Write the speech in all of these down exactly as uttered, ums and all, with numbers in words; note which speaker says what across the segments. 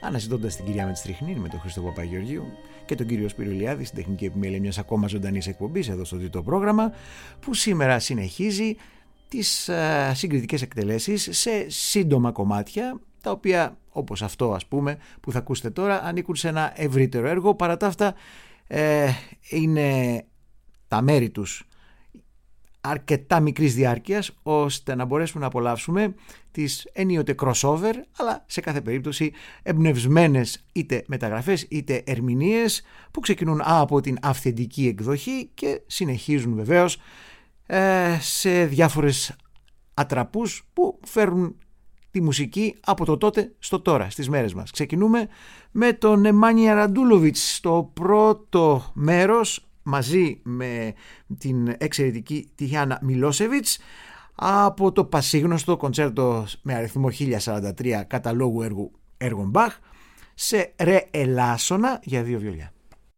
Speaker 1: αναζητώντας την κυρία Μετστριχνή με τον Χρήστο Παπαγεωργίου και τον κύριο Σπύρο Ηλιάδη στην τεχνική επιμέλεια μιας ακόμα ζωντανής εκπομπής εδώ στο διτό πρόγραμμα, που σήμερα συνεχίζει τις α, συγκριτικές εκτελέσεις σε σύντομα κομμάτια, τα οποία, όπως αυτό ας πούμε που θα ακούσετε τώρα, ανήκουν σε ένα ευρύτερο έργο. Παρά τα αυτά ε, είναι τα μέρη τους αρκετά μικρής διάρκειας, ώστε να μπορέσουμε να απολαύσουμε τις ενίοτε crossover, αλλά σε κάθε περίπτωση εμπνευσμένες είτε μεταγραφές είτε ερμηνείες, που ξεκινούν από την αυθεντική εκδοχή και συνεχίζουν βεβαίως ε, σε διάφορες ατραπούς που φέρουν τη μουσική από το τότε στο τώρα, στις μέρες μας. Ξεκινούμε με τον Νεμάνια Ραντούλοβιτς στο πρώτο μέρος, μαζί με την εξαιρετική Τιχιάνα Μιλόσεβιτς, από το πασίγνωστο κοντσέρτο με αριθμό χίλια σαράντα τρία καταλόγου έργου, έργων Μπαχ, σε ρε ελάσσονα για δύο βιολιά.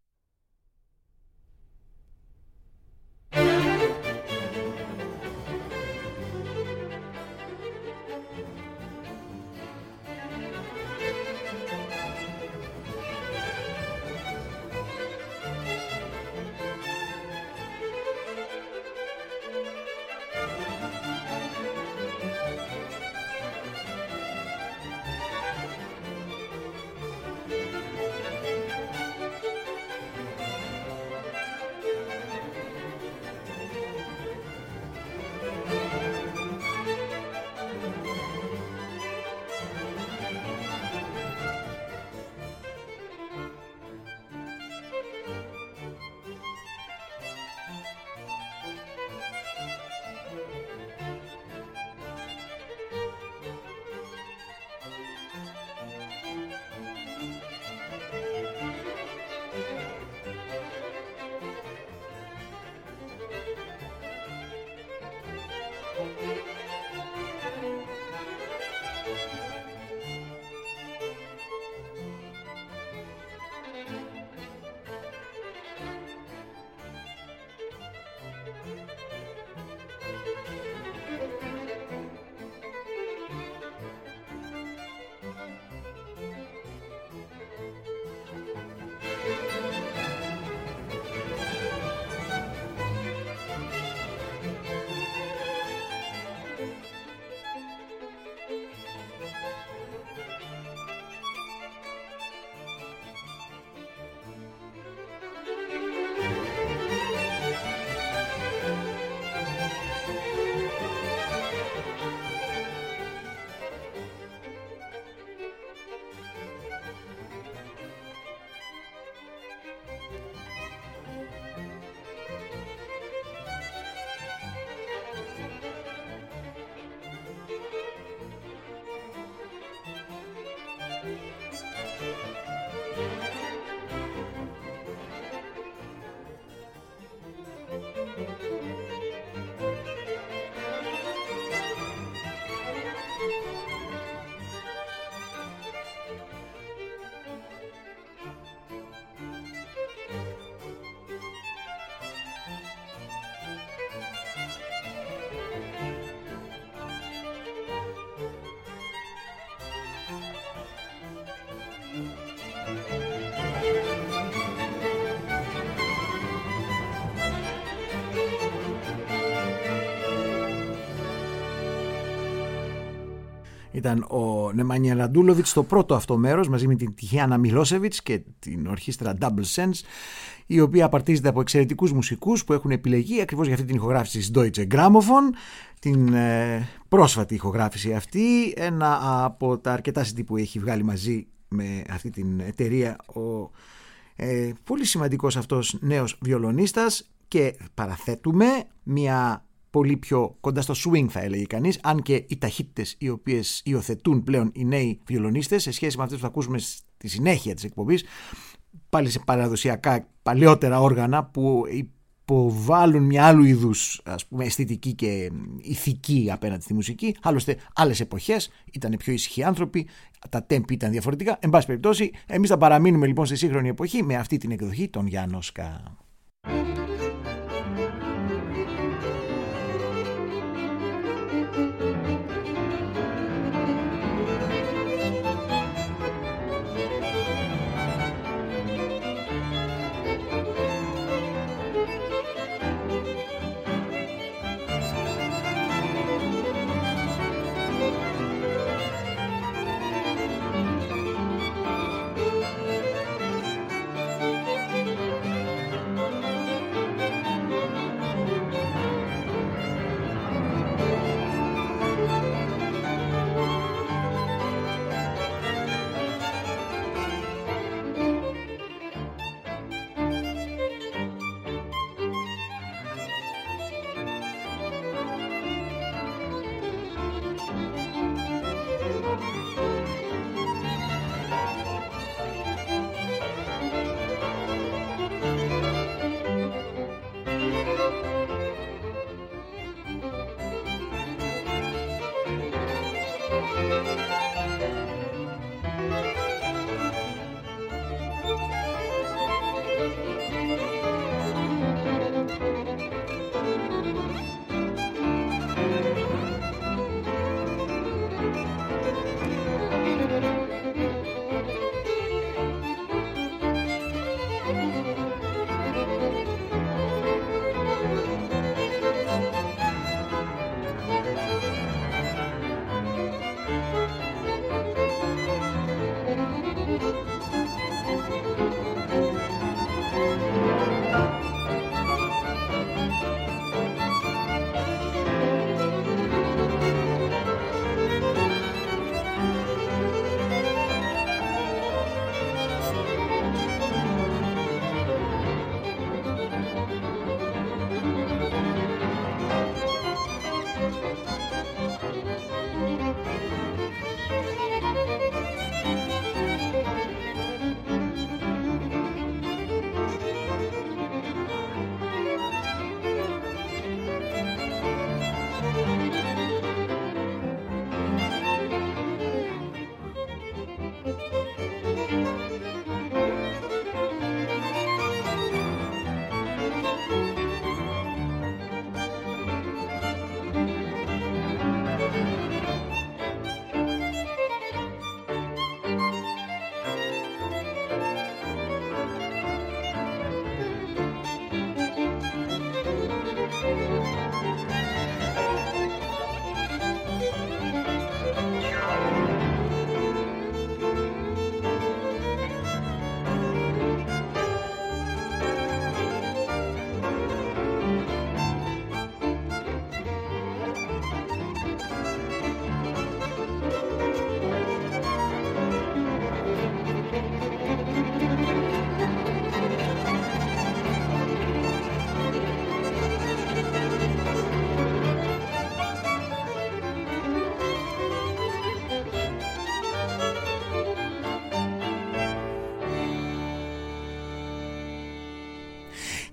Speaker 1: Ήταν ο Νεμάνια Ραντούλοβιτς στο πρώτο αυτό μέρος, μαζί με την Τιχιάνα Μιλόσεβιτς και την ορχήστρα Double Sense, η οποία απαρτίζεται από εξαιρετικούς μουσικούς που έχουν επιλεγεί ακριβώς για αυτή την ηχογράφηση της Deutsche Grammophon, την ε, πρόσφατη ηχογράφηση αυτή, ένα από τα αρκετά σι ντι που έχει βγάλει μαζί με αυτή την εταιρεία ο ε, πολύ σημαντικός αυτός νέος βιολονίστας, και παραθέτουμε μια πολύ πιο κοντά στο swing, θα έλεγε κανείς, αν και οι ταχύτητες οι οποίες υιοθετούν πλέον οι νέοι βιολονίστες σε σχέση με αυτές που θα ακούσουμε στη συνέχεια της εκπομπής, πάλι σε παραδοσιακά παλαιότερα όργανα που υποβάλλουν μια άλλου είδους, ας πούμε, αισθητική και ηθική απέναντι στη μουσική. Άλλωστε άλλες εποχές ήταν πιο ήσυχοι άνθρωποι, τα τέμπη ήταν διαφορετικά. Εν πάση περιπτώσει, εμείς θα παραμείνουμε λοιπόν στη σύγχρονη εποχή με αυτή την εκδοχή των Γιάννοσκα.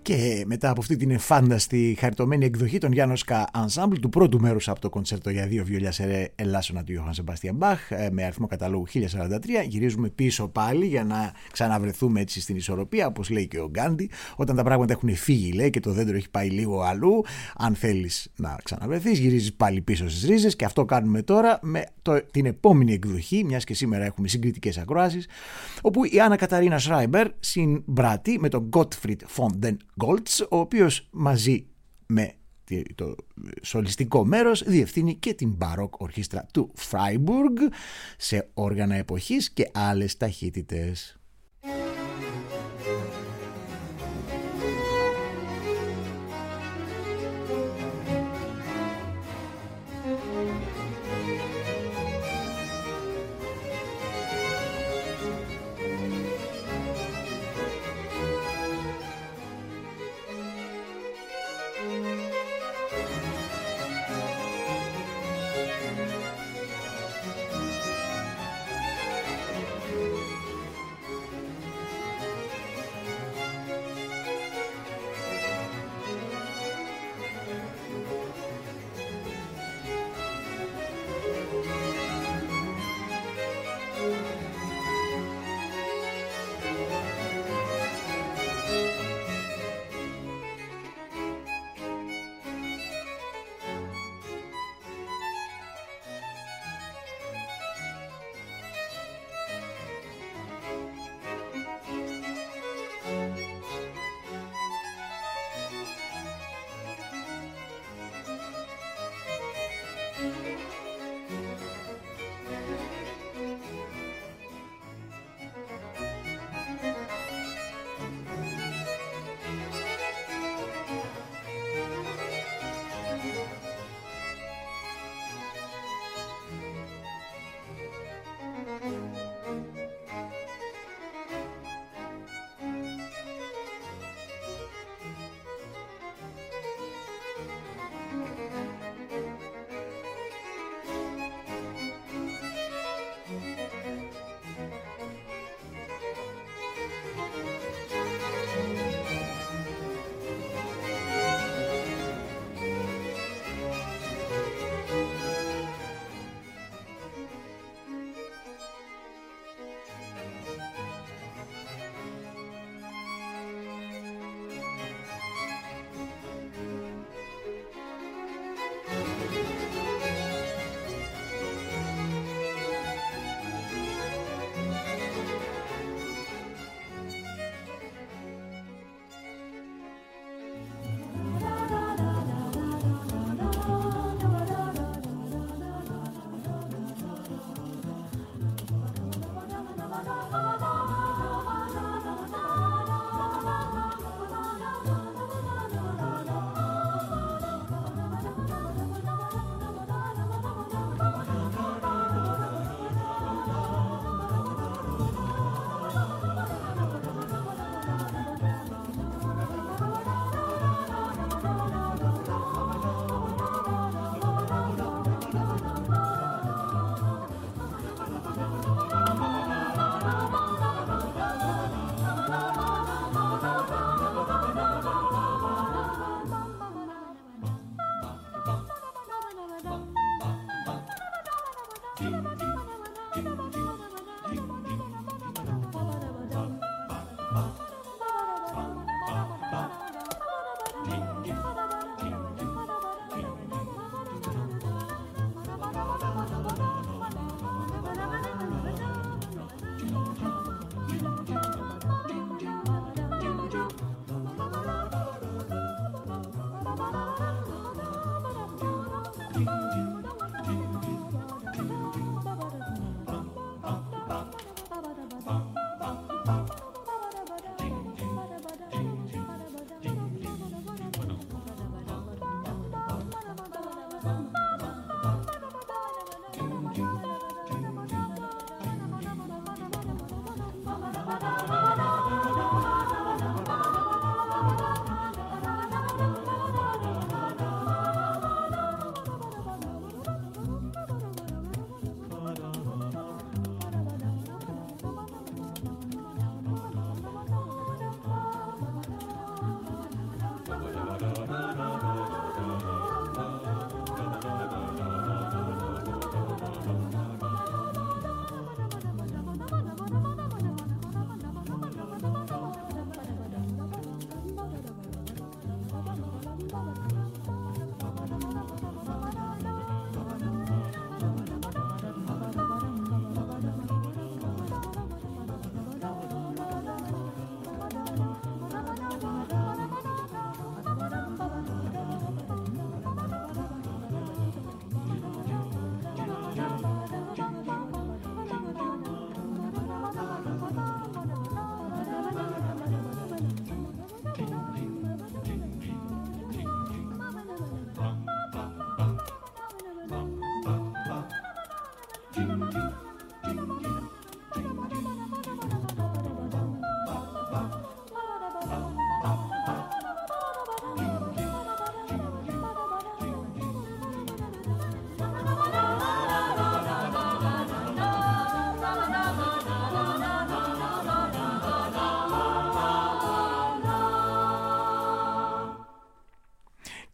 Speaker 1: Και μετά από αυτή την εφάνταστη χαριτωμένη εκδοχή των Γιάννοσκα Ensemble του πρώτου μέρους από το κοντσέρτο για δύο βιολιά σε ρε ελάσσονα του Ιωάνν Σεμπάστιαν Μπαχ με αριθμό καταλόγου χίλια σαράντα τρία, γυρίζουμε πίσω πάλι για να ξαναβρεθούμε έτσι στην ισορροπία, όπως λέει και ο Γκάντι, όταν τα πράγματα έχουν φύγει, λέει, και το δέντρο έχει πάει λίγο αλλού. Αν θέλεις να ξαναβρεθείς, γυρίζεις πάλι πίσω στις ρίζες, και αυτό κάνουμε τώρα με το, την επόμενη εκδοχή, μιας και σήμερα έχουμε συγκριτικές ακροάσεις, όπου η Άννα Καταρίνα Σράιμπερ συμπράττει με τον Gottfried von den Goltz, ο οποίος μαζί με το σολιστικό μέρος διευθύνει και την μπαρόκ ορχήστρα του Φράιμπουργκ σε όργανα εποχής και άλλες ταχύτητες.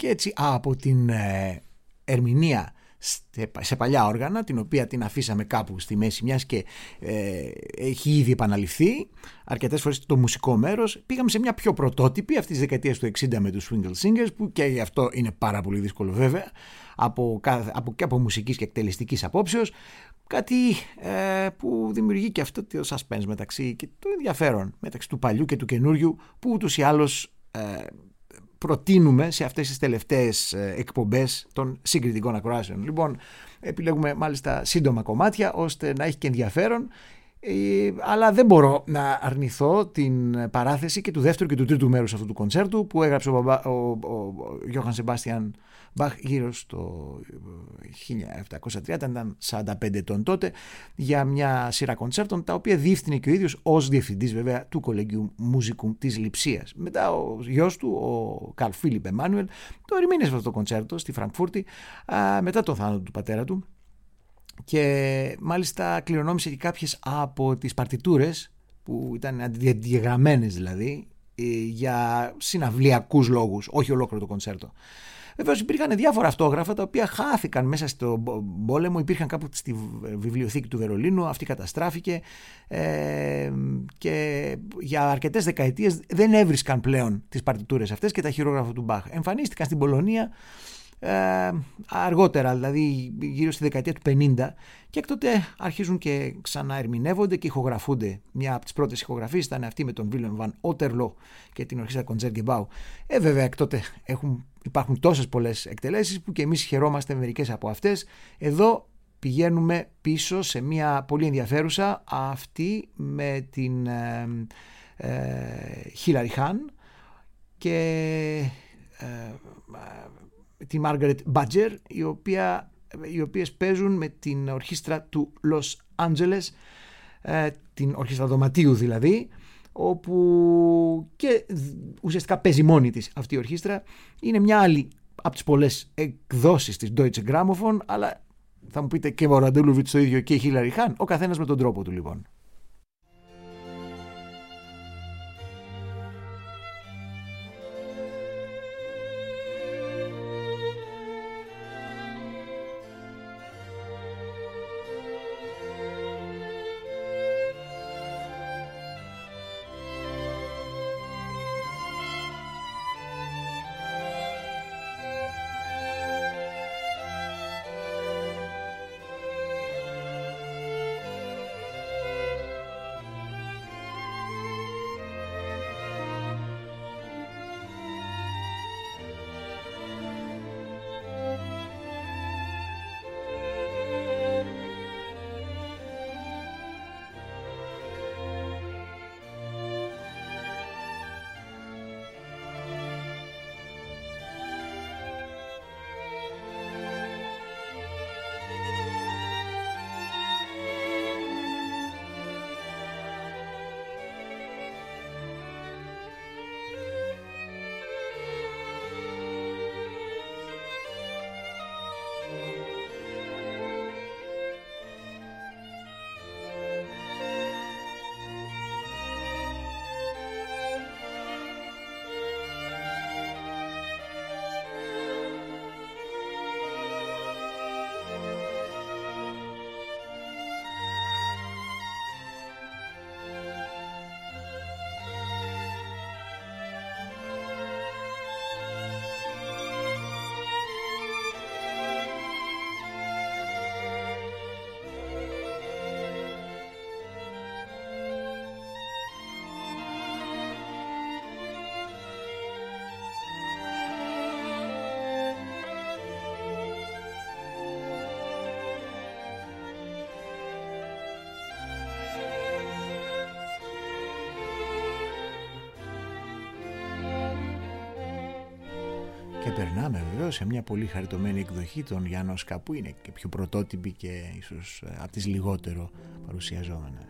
Speaker 1: και έτσι από την ε, ερμηνεία σε παλιά όργανα, την οποία την αφήσαμε κάπου στη μέση, μιας και ε, έχει ήδη επαναληφθεί αρκετές φορές το μουσικό μέρος, πήγαμε σε μια πιο πρωτότυπη αυτής της δεκαετίας του εξήντα με τους Swingle Singers, που και αυτό είναι πάρα πολύ δύσκολο βέβαια από, από, και από μουσικής και εκτελεστικής απόψεως, κάτι ε, που δημιουργεί και αυτό το suspense μεταξύ και το ενδιαφέρον μεταξύ του παλιού και του καινούριου, που ούτως ή άλλως ε, προτείνουμε σε αυτές τις τελευταίες εκπομπές των συγκριτικών ακροάσεων. Λοιπόν, επιλέγουμε μάλιστα σύντομα κομμάτια ώστε να έχει και ενδιαφέρον, ε, αλλά δεν μπορώ να αρνηθώ την παράθεση και του δεύτερου και του τρίτου μέρους αυτού του κοντσέρτου που έγραψε ο, ο, ο, ο Γιώχαν Σεμπάστιαν Μπαχ γύρω στο χίλια επτακόσια τριάντα, ήταν σαράντα πέντε ετών τότε, για μια σειρά κοντσέρτων τα οποία διεύθυνε και ο ίδιος ως διευθυντής βέβαια του Κολεγίου Μουσικουμ της Λειψίας. Μετά ο γιος του, ο Καρλ Φίλιπ Εμμάνουελ, το ερμήνευσε αυτό το κοντσέρτο στη Φραγκφούρτη α, μετά τον θάνατο του πατέρα του, και μάλιστα κληρονόμησε και κάποιες από τις παρτιτούρες που ήταν αντιδιαγραμμένες, δηλαδή για συναυλιακούς λόγους, όχι ολόκληρο το κοντσέρτο. Βεβαίως υπήρχαν διάφορα αυτόγραφα τα οποία χάθηκαν μέσα στον πόλεμο, υπήρχαν κάπου στη βιβλιοθήκη του Βερολίνου, αυτή καταστράφηκε ε, και για αρκετές δεκαετίες δεν έβρισκαν πλέον τις παρτιτούρες αυτές και τα χειρόγραφα του Μπαχ. Εμφανίστηκαν στην Πολωνία ε, αργότερα, δηλαδή γύρω στη δεκαετία του πενήντα, και εκ τότε αρχίζουν και ξαναερμηνεύονται και ηχογραφούνται. Μια από τις πρώτες ηχογραφίες ήταν αυτή με τον Βίλεμ Βαν Ότερλο και την ορχήστρα Κοντζέργκεμπάου. Ε, βέβαια, εκ τότε έχουν, υπάρχουν τόσες πολλές εκτελέσεις που και εμείς χαιρόμαστε μερικές από αυτές. Εδώ πηγαίνουμε πίσω σε μια πολύ ενδιαφέρουσα, αυτή με την ε, ε, Χίλαρι Χάν και ε, τη Μάργαρετ Μπάτζερ, η οποία, οι οποίες παίζουν με την ορχήστρα του Λος Άντζελες, ε, την ορχήστρα δωματίου δηλαδή, όπου και ουσιαστικά παίζει μόνη της αυτή η ορχήστρα. Είναι μια άλλη από τις πολλές εκδόσεις της Deutsche Grammophon, αλλά θα μου πείτε και ο Ραντούλοβιτς το ίδιο και η Χίλαρι Χάν, ο καθένας με τον τρόπο του λοιπόν. Και περνάμε βεβαίως σε μια πολύ χαριτωμένη εκδοχή των Γιάννοσκα, που είναι και πιο πρωτότυπη και ίσως από τις λιγότερο παρουσιαζόμενες.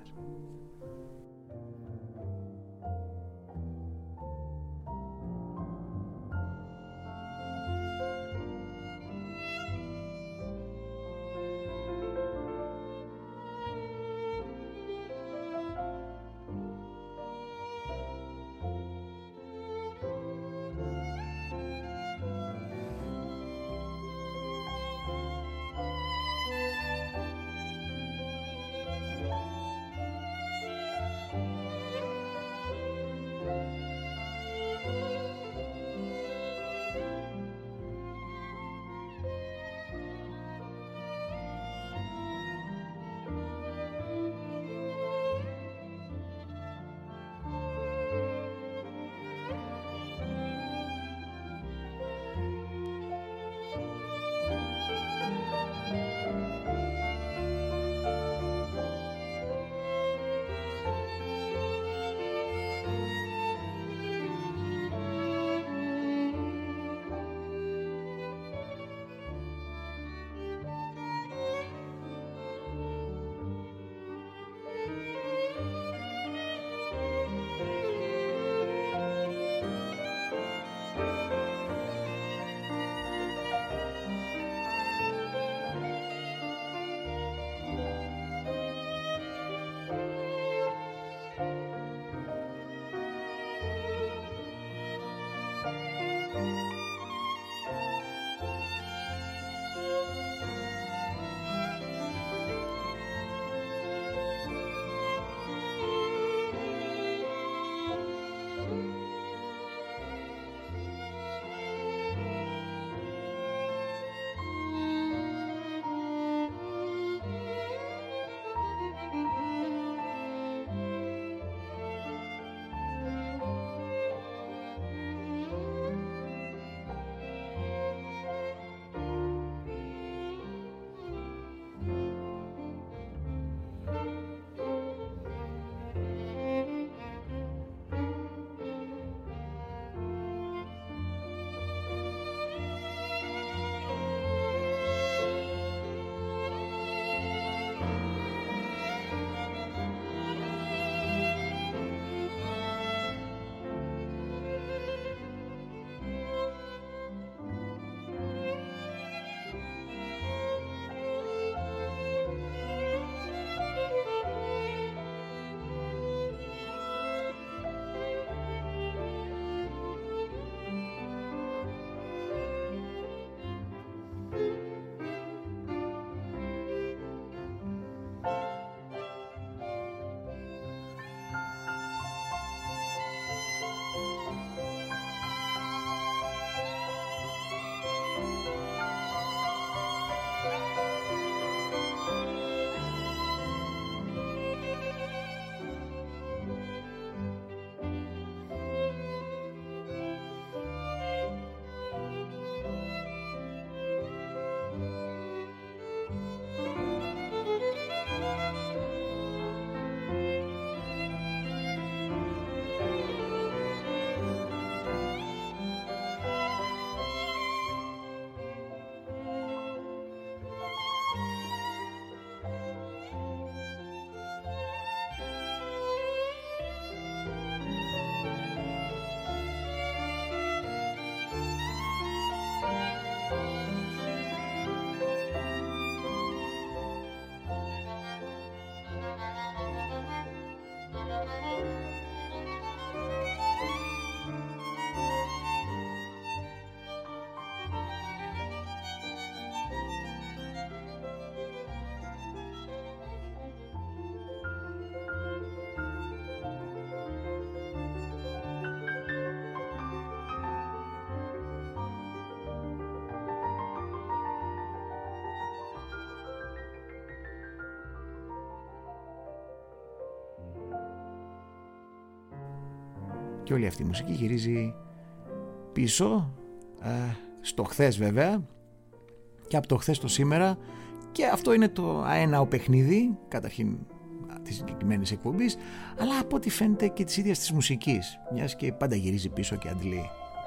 Speaker 1: Και όλη αυτή η μουσική γυρίζει πίσω ε, στο χθες βέβαια, και από το χθες στο σήμερα, και αυτό είναι το αέναο παιχνίδι καταρχήν της συγκεκριμένης εκπομπής, αλλά από ό,τι φαίνεται και της ίδιας της μουσικής, μιας και πάντα γυρίζει πίσω και αντλεί.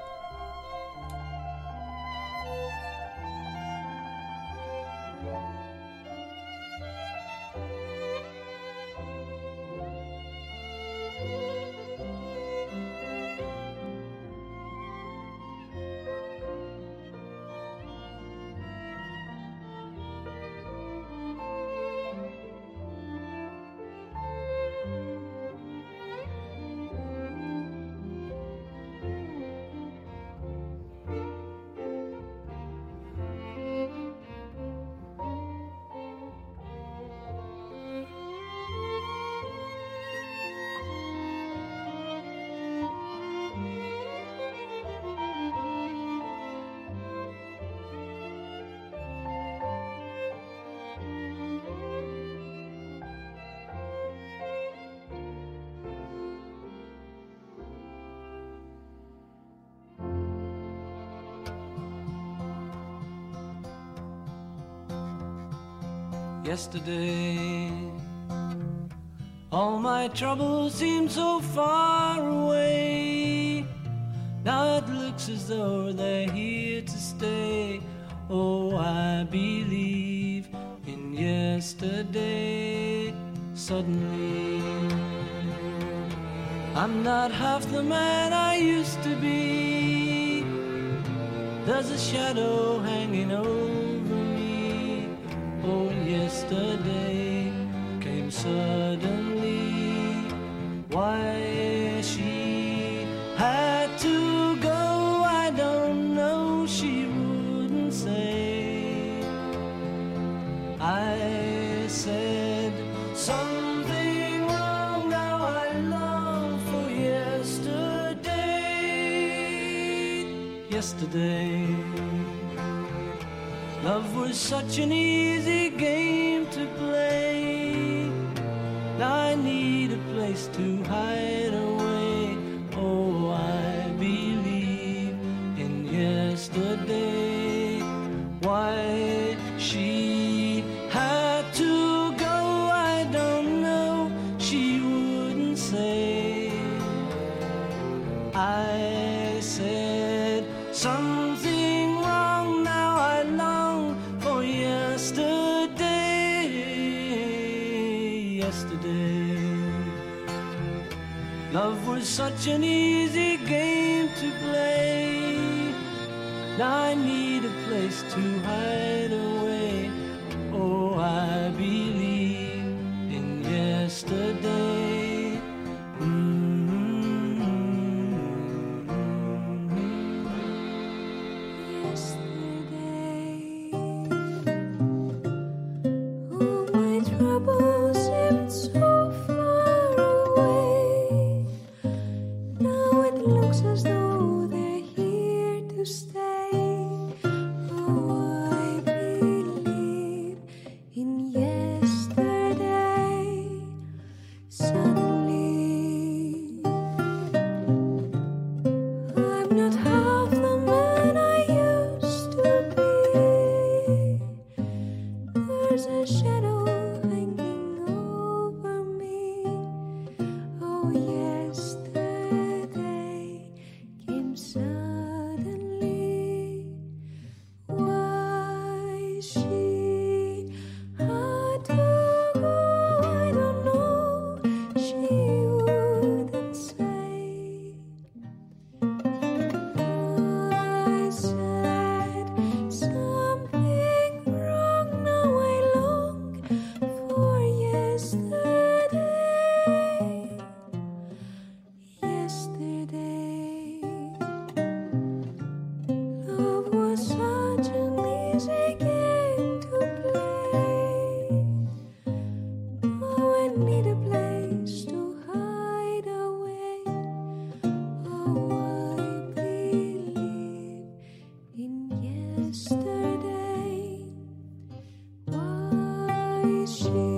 Speaker 2: Yesterday, all my troubles seem so far away. Now it looks as though they're here to stay. Oh, I believe in yesterday. Suddenly, I'm not half the man I used to be. There's a shadow hanging over me. Oh, yesterday came suddenly. Why she had to go, I don't know, she wouldn't say. I said something wrong, now I long for yesterday. Yesterday, love was such an easy game to play. Now I need a place to hide away. Oh, I believe in yesterday. Why she had to go, I don't know, she wouldn't say. I said something wrong, now I long for yesterday. Yesterday, love was such an easy game to play. Now I need a place to hide away. Oh, I believe in yesterday.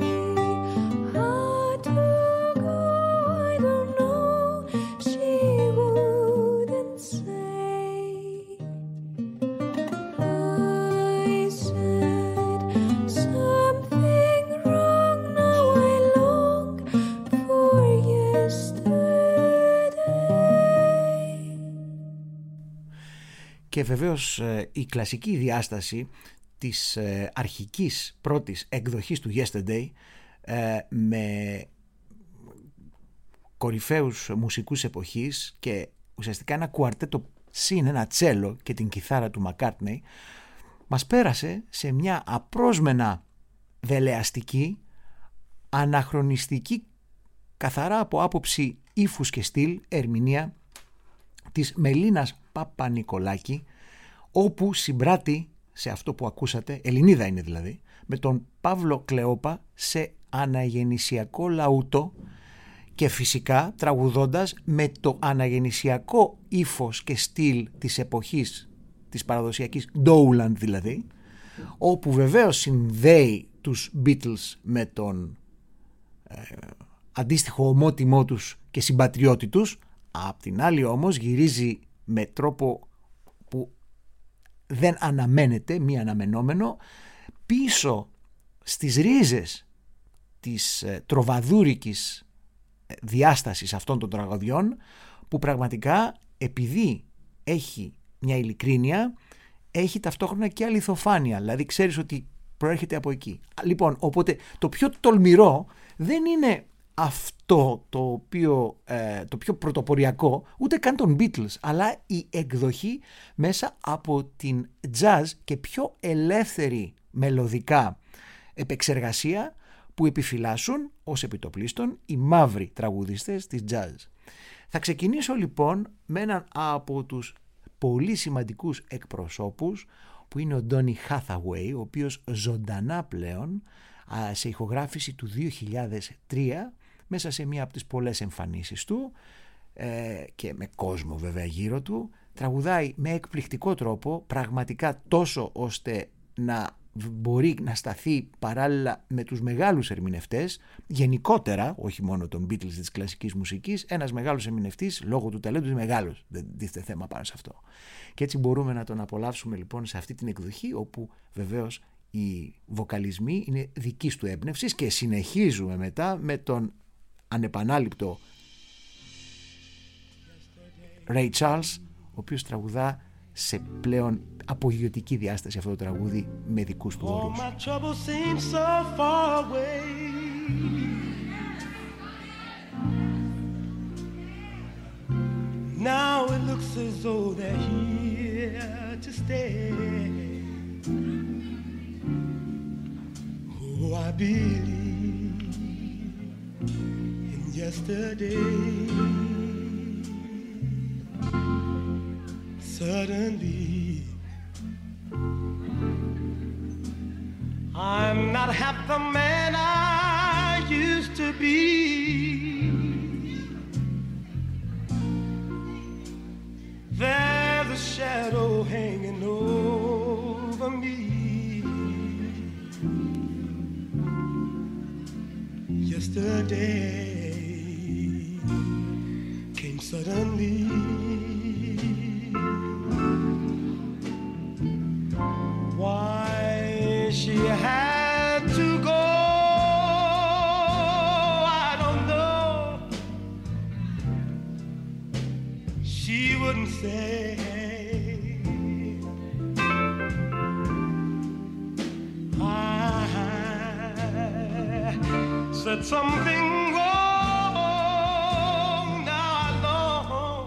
Speaker 3: She
Speaker 1: βεβαίως η κλασική διάσταση της αρχικής πρώτης εκδοχής του Yesterday με κορυφαίους μουσικούς εποχής και ουσιαστικά ένα κουαρτέτο συν ένα τσέλο και την κιθάρα του Μακκάρτνεϊ, μας πέρασε σε μια απρόσμενα δελεαστική, αναχρονιστική, καθαρά από άποψη ύφους και στυλ ερμηνεία της Μελίνας Παπα-Νικολάκη, όπου συμπράττει σε αυτό που ακούσατε, Ελληνίδα είναι δηλαδή, με τον Παύλο Κλεόπα σε αναγεννησιακό λαούτο και φυσικά τραγουδώντας με το αναγεννησιακό ύφος και στυλ της εποχής της παραδοσιακής Dowland δηλαδή, όπου βεβαίως συνδέει τους Beatles με τον ε, αντίστοιχο ομότιμό τους και συμπατριώτη τους. Απ' την άλλη όμως γυρίζει με τρόπο που δεν αναμένεται, μη αναμενόμενο, πίσω στις ρίζες της ε, τροβαδούρικης διάστασης αυτών των τραγωδιών, που πραγματικά επειδή έχει μια ειλικρίνεια, έχει ταυτόχρονα και αληθοφάνεια, δηλαδή ξέρεις ότι προέρχεται από εκεί. Λοιπόν, οπότε το πιο τολμηρό δεν είναι αυτό το οποίο ε, το πιο πρωτοποριακό, ούτε καν των Beatles, αλλά η εκδοχή μέσα από την jazz και πιο ελεύθερη μελωδικά επεξεργασία που επιφυλάσσουν ως επιτοπλίστων οι μαύροι τραγουδιστές της jazz. Θα ξεκινήσω λοιπόν με έναν από τους πολύ σημαντικούς εκπροσώπους, που είναι ο Donny Hathaway, ο οποίος ζωντανά πλέον σε ηχογράφηση του δύο χιλιάδες τρία, μέσα σε μία από τις πολλές εμφανίσεις του ε, και με κόσμο βέβαια γύρω του, τραγουδάει με εκπληκτικό τρόπο, πραγματικά τόσο ώστε να μπορεί να σταθεί παράλληλα με τους μεγάλους ερμηνευτές γενικότερα, όχι μόνο των Beatles της κλασικής μουσικής. Ένας μεγάλος ερμηνευτής λόγω του ταλέντου είναι μεγάλος, δεν τίθεται θέμα πάνω σε αυτό, και έτσι μπορούμε να τον απολαύσουμε λοιπόν σε αυτή την εκδοχή, όπου βεβαίως οι βοκαλισμοί είναι δικής του έμπνευσης, και συνεχίζουμε μετά με τον ανεπανάληπτο Ray Charles, ο οποίος τραγουδά σε πλέον απογειωτική διάσταση αυτό το τραγούδι με δικούς του όρους.
Speaker 2: Now it looks as though they're here to stay. Oh, I believe in yesterday. Suddenly I'm not half the man I used to be. There's a shadow hanging over me. Yesterday came suddenly. Why she had to go, I don't know. She wouldn't say. I said something wrong, now I long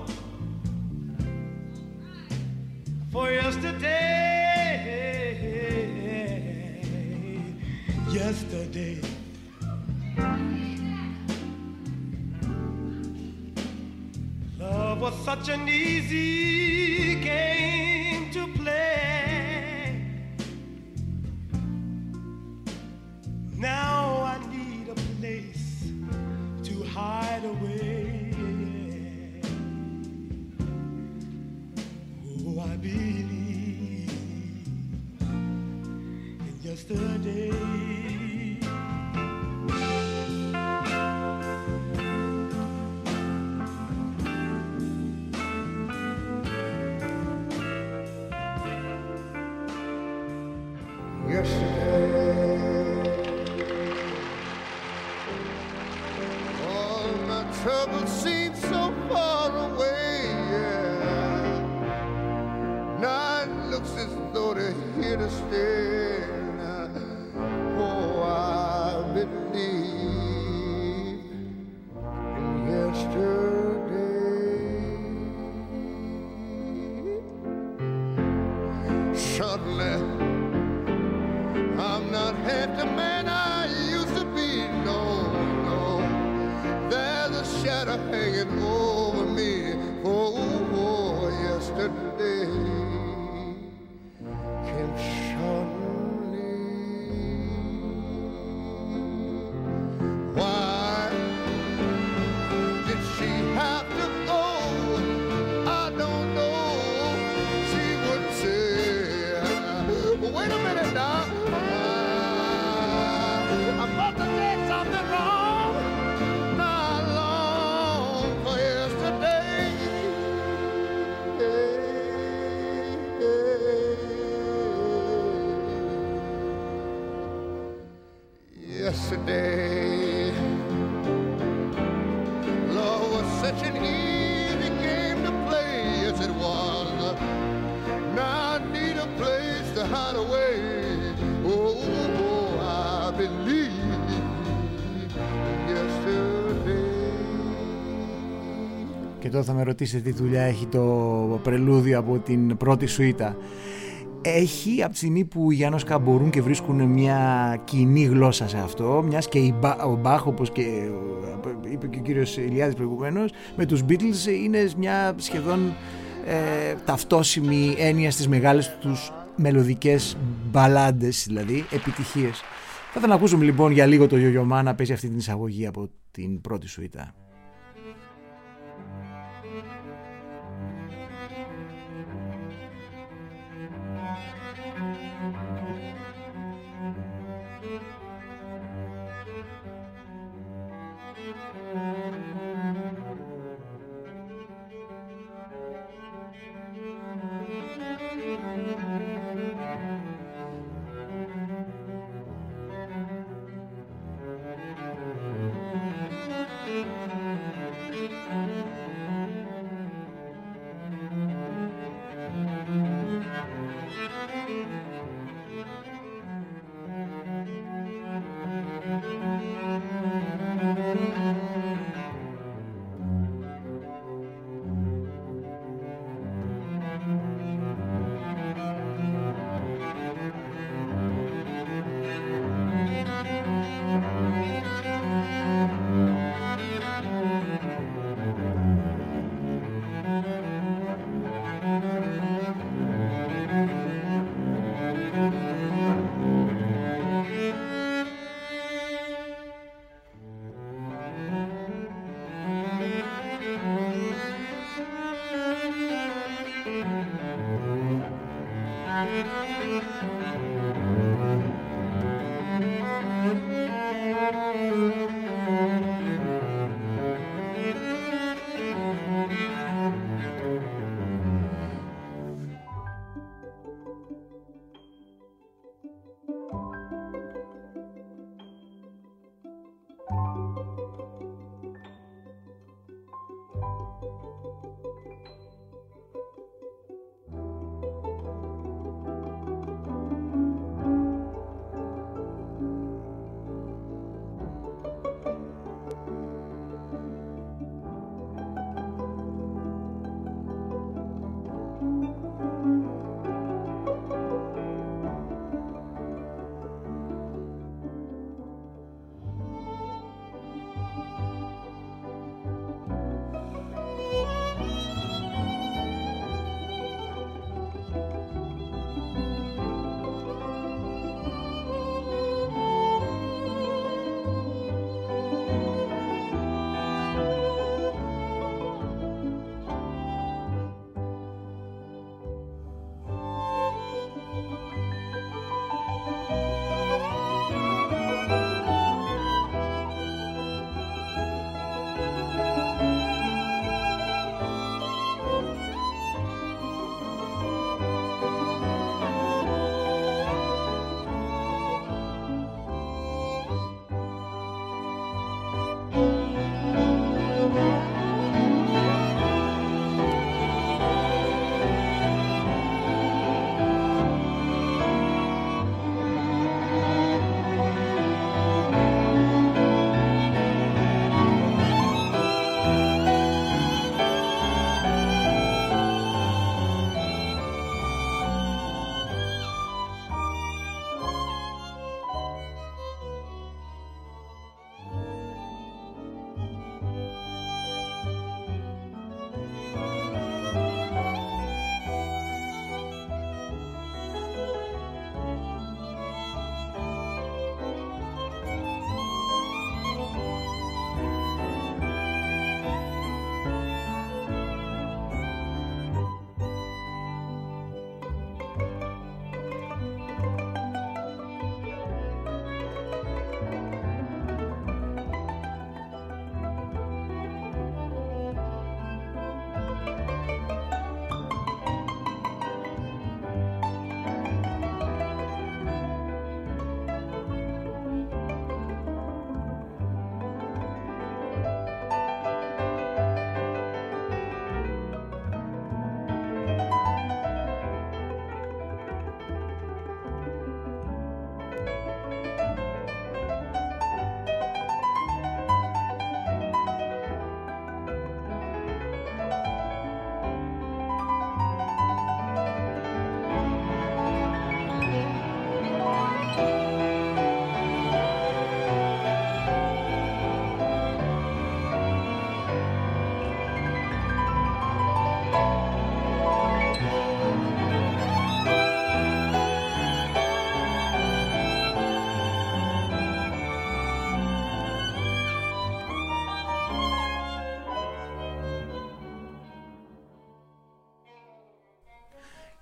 Speaker 2: for yesterday. Yesterday love was such an easy game to play. Now I need a place to hide away. Oh, I believe in yesterday.
Speaker 3: Trouble seems so far away, yeah. Now looks as though they're here to stay. Oh, I believe in yesterday. Suddenly, I'm not half the man I used to be. No, no, there's a shadow hanging over me. Oh, oh yesterday came suddenly. Why did she have to go? I don't know. She would say, wait a minute now, I must have did something wrong. Not long for yesterday. Yesterday, love was such an easy game to play. Yes, it was. Now I need a place to hide away. Oh, oh, I believe yesterday.
Speaker 1: Και τώρα θα με ρωτήσετε τι δουλειά έχει το πρελούδιο από την πρώτη σουίτα. Έχει, από τη στιγμή που οι Γιάννοσκα μπορούν και βρίσκουν μια κοινή γλώσσα σε αυτό, μιας και ο Μπαχ, όπως και είπε και ο κύριος Ηλιάδης προηγουμένως, με τους Beatles είναι μια σχεδόν ε, ταυτόσιμη έννοια στις μεγάλες τους μελωδικές μπαλάντες, δηλαδή επιτυχίες. Θα ήθελα να ακούσουμε λοιπόν για λίγο το Yo-Yo Ma να παίζει αυτή την εισαγωγή από την πρώτη σουίτα.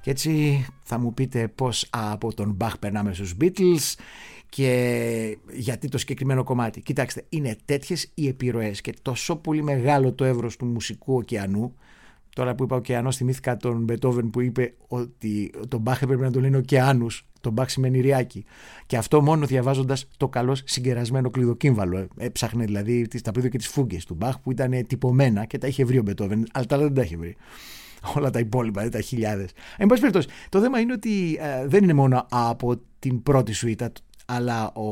Speaker 1: Και έτσι θα μου πείτε πώς από τον Μπαχ περνάμε στους Beatles και γιατί το συγκεκριμένο κομμάτι. Κοιτάξτε, είναι τέτοιες οι επιρροές και τόσο πολύ μεγάλο το εύρος του μουσικού ωκεανού. Τώρα που είπα ωκεανός, θυμήθηκα τον Μπετόβεν που είπε ότι τον Μπαχ έπρεπε να το λένε ωκεάνους. Το Μπαχ σημαίνει ριάκι. Και αυτό μόνο διαβάζοντας το καλώς συγκερασμένο κλειδοκύμβαλο. Έψαχνε δηλαδή τα πλήθη και τις φούγκες του Μπαχ που ήταν τυπωμένα και τα είχε βρει ο Μπετόβεν, αλλά τα άλλα δεν τα είχε βρει. Όλα τα υπόλοιπα, δηλαδή τα χιλιάδες. Εν πάση περιπτώσει, το θέμα είναι ότι ε, δεν είναι μόνο από την πρώτη σουίτα, αλλά ο,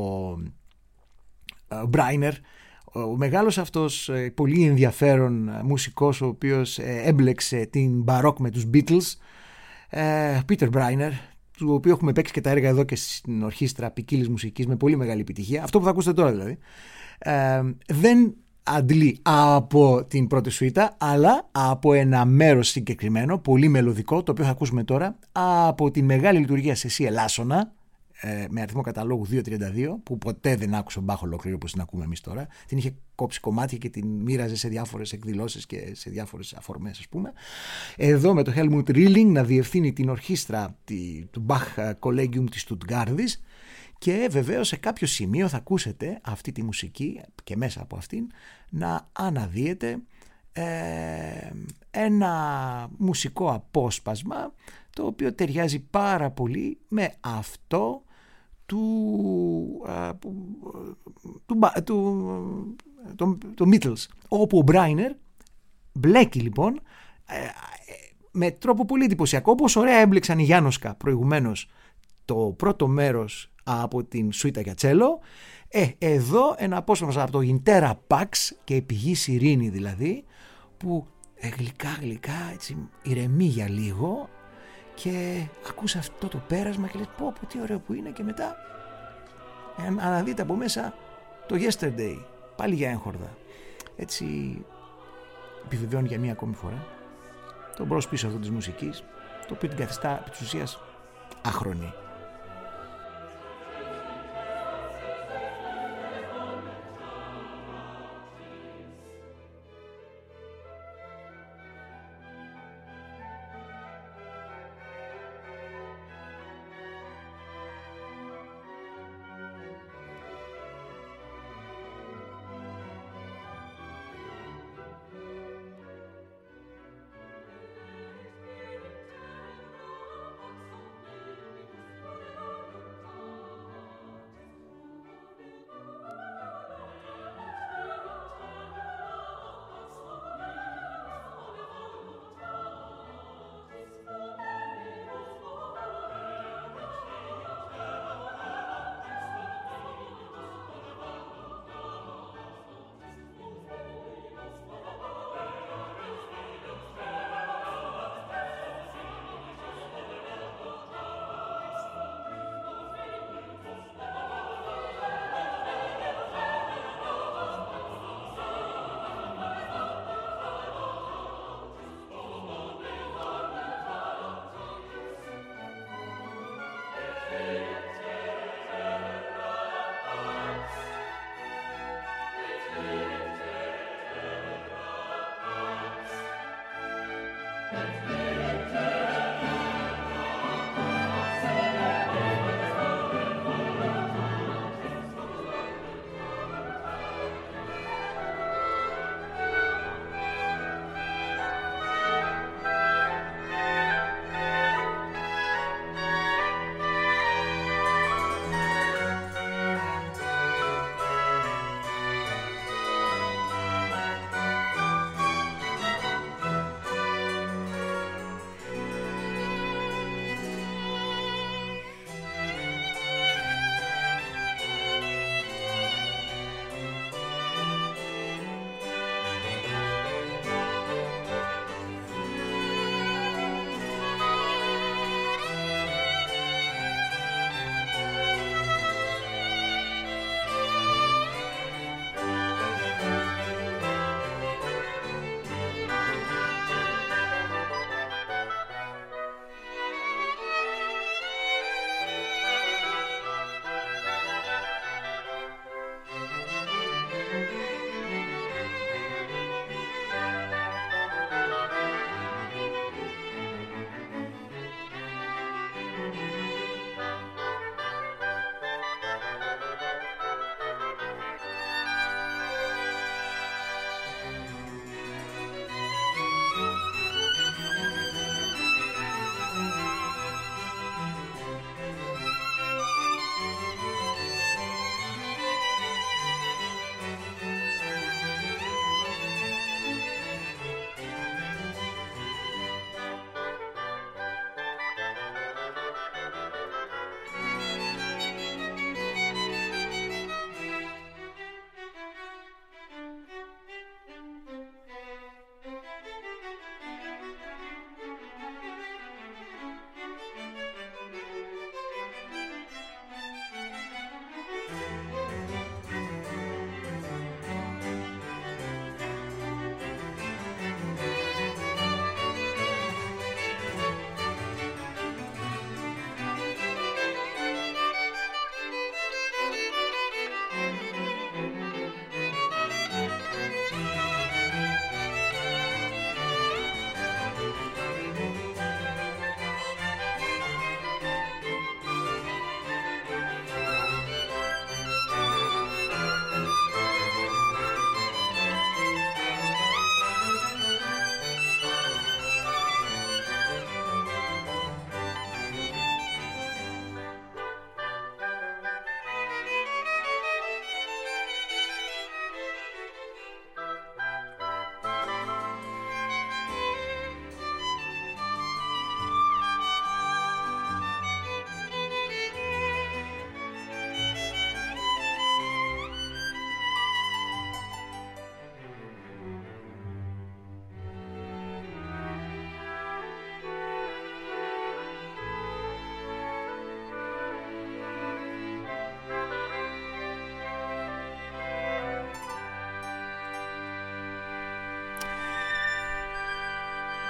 Speaker 1: ο Μπράινερ, ο μεγάλος αυτός ε, πολύ ενδιαφέρον μουσικός, ο οποίος ε, έμπλεξε την μπαρόκ με τους Beatles, ε, Peter Μπράινερ, του οποίου έχουμε παίξει και τα έργα εδώ και στην ορχήστρα ποικίλης μουσικής με πολύ μεγάλη επιτυχία, αυτό που θα ακούσετε τώρα δηλαδή, ε, δεν αντλεί από την πρώτη σουίτα, αλλά από ένα μέρος συγκεκριμένο, πολύ μελωδικό, το οποίο θα ακούσουμε τώρα, από τη μεγάλη λειτουργία σε σι ελάσσονα, με αριθμό καταλόγου δύο τριάντα δύο, που ποτέ δεν άκουσε ο Μπαχ ολόκληρη όπως την ακούμε εμείς τώρα. Την είχε κόψει κομμάτια και την μοίραζε σε διάφορες εκδηλώσεις και σε διάφορες αφορμές, ας πούμε. Εδώ με το Helmut Rilling να διευθύνει την ορχήστρα του Bach Collegium της Στουτγκάρδης. Και βεβαίως σε κάποιο σημείο θα ακούσετε αυτή τη μουσική και μέσα από αυτήν να αναδύεται ε, ένα μουσικό απόσπασμα το οποίο ταιριάζει πάρα πολύ με αυτό του, α, του, του, του, του Beatles, όπου ο Μπράινερ μπλέκει λοιπόν ε, με τρόπο πολύ εντυπωσιακό, όπως ωραία έμπλεξαν οι Γιάννοσκα προηγουμένως το πρώτο μέρος από την σουίτα για τσέλο. Ε, εδώ ένα απόσπασμα από το Γιντέρα Παξ και η πηγή Ειρήνη δηλαδή, που ε, γλυκά γλυκά έτσι ηρεμεί για λίγο και ακούς αυτό το πέρασμα και λες πω πω τι ωραίο που είναι, και μετά ε, αναδείτε από μέσα το Yesterday πάλι για έγχορδα. Έτσι επιβεβαιώνει για μία ακόμη φορά το μπρος πίσω αυτό της μουσικής, το οποίο την καθιστά επί της ουσίας άχρονη.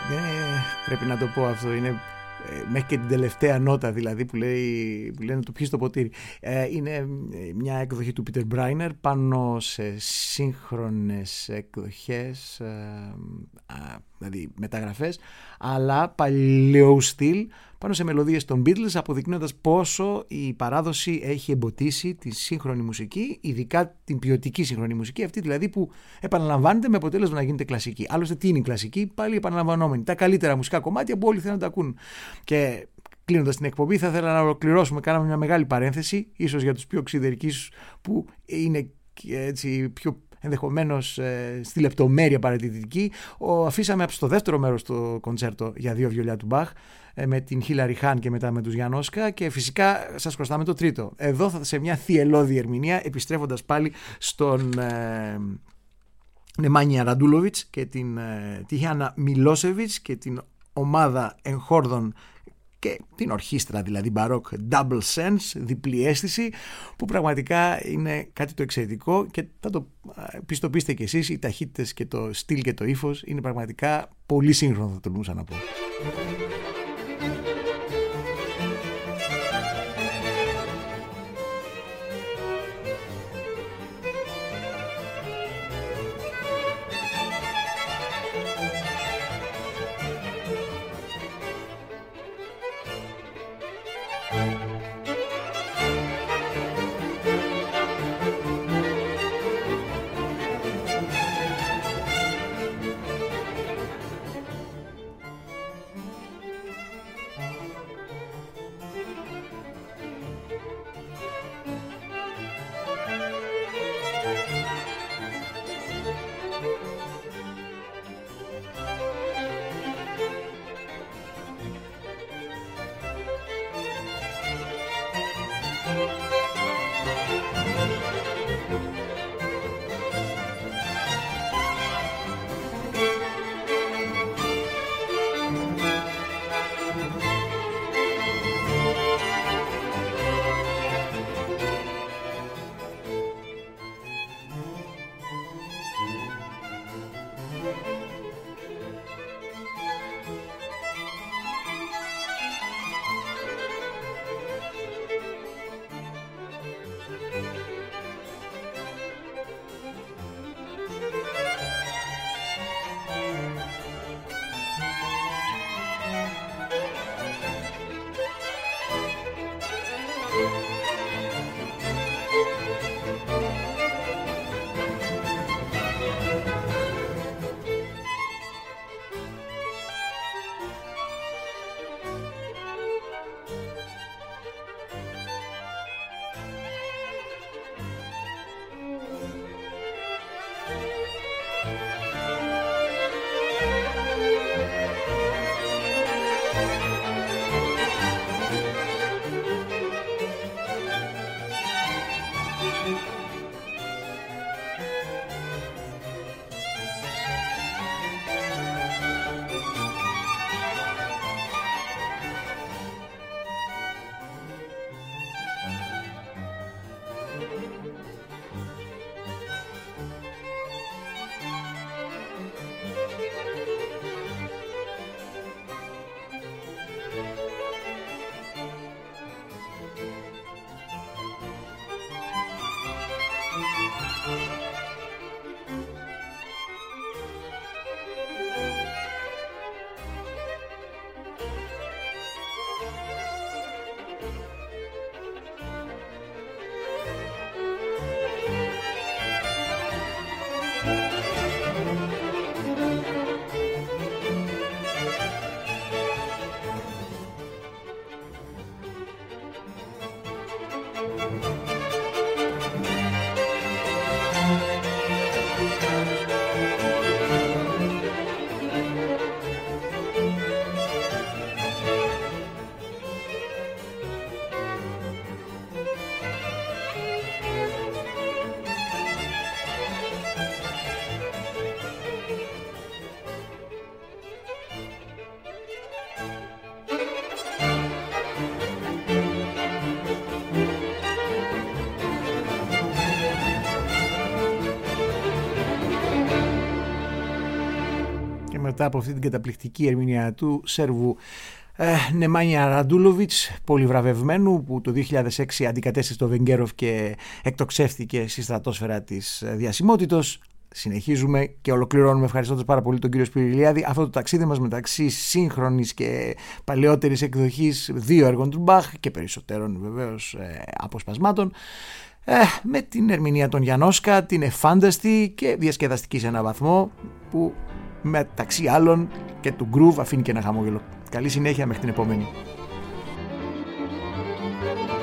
Speaker 1: Ε, πρέπει να το πω αυτό, είναι ε, μέχρι και την τελευταία νότα δηλαδή που, λέει, που λένε το πιεις το ποτήρι. Ε, είναι μια εκδοχή του Peter Briner πάνω σε σύγχρονες εκδοχές, ε, α, δηλαδή μεταγραφές, αλλά παλαιού στυλ πάνω σε μελωδίες των Beatles, αποδεικνύοντας πόσο η παράδοση έχει εμποτίσει τη σύγχρονη μουσική, ειδικά την ποιοτική σύγχρονη μουσική, αυτή δηλαδή που επαναλαμβάνεται με αποτέλεσμα να γίνεται κλασική. Άλλωστε, τι είναι η κλασική? Πάλι επαναλαμβανόμενη. Τα καλύτερα μουσικά κομμάτια που όλοι θέλουν να τα ακούν. Και κλείνοντας την εκπομπή, θα ήθελα να ολοκληρώσουμε. Κάναμε μια μεγάλη παρένθεση, ίσως για τους πιο ξυδερικείς που είναι έτσι πιο ενδεχομένως ε, στη λεπτομέρεια παρατηρητική. Ο, αφήσαμε στο δεύτερο μέρος το κοντσέρτο για δύο βιολιά του Μπαχ ε, με την Χίλαρι Χάν και μετά με τους Γιανόσκα, και φυσικά σας χρωστάμε το τρίτο. Εδώ θα σε μια θυελώδη ερμηνεία, επιστρέφοντας πάλι στον ε, Νεμάνια Ραντούλοβιτς και την ε, Τιχιάνα Μιλόσεβιτς και την ομάδα εγχόρδων και την ορχήστρα δηλαδή μπαρόκ Double Sense, διπλή αίσθηση, που πραγματικά είναι κάτι το εξαιρετικό και θα το πιστοποιήσετε κι εσείς, οι ταχύτητες και το στυλ και το ύφος είναι πραγματικά πολύ σύγχρονο, θα τολμούσα να πω. μετά από αυτή την καταπληκτική ερμηνεία του Σέρβου ε, Νεμάνια Ραντούλοβιτς, πολυβραβευμένου, που το δύο χιλιάδες έξι αντικατέστησε το Βενγκέροφ και εκτοξεύτηκε στη στρατόσφαιρα της διασημότητος. Συνεχίζουμε και ολοκληρώνουμε ευχαριστώντας πάρα πολύ τον κύριο Σπύρο Ηλιάδη αυτό το ταξίδι μας μεταξύ σύγχρονης και παλαιότερης εκδοχής δύο έργων του Μπαχ και περισσότερων βεβαίως ε, αποσπασμάτων, ε, με την ερμηνεία των Γιαννόσκα, την εφάνταστη και διασκεδαστική σε έναν βαθμό, που μεταξύ άλλων και του groove αφήνει και ένα χαμόγελο. Καλή συνέχεια μέχρι την επόμενη.